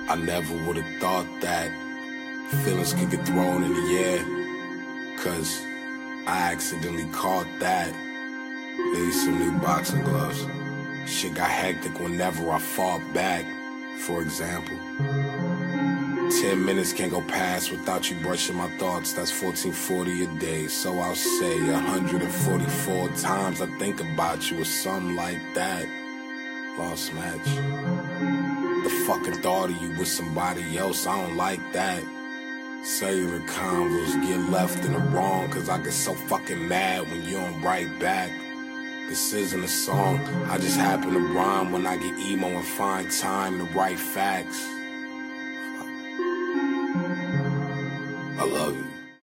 I never would've thought that feelings could get thrown in the air, 'cause I accidentally caught that. Need some new boxing gloves. Shit got hectic whenever I fought back. For example, 10 minutes can't go past without you brushing my thoughts. That's 1440 a day. So I'll say 144 times I think about you or something like that. Lost match. The fucking thought of you with somebody else, I don't like that. Cellular convos get left in the wrong, 'cause I get so fucking mad when you don't write back. This isn't a song, I just happen to rhyme when I get emo and find time to write facts.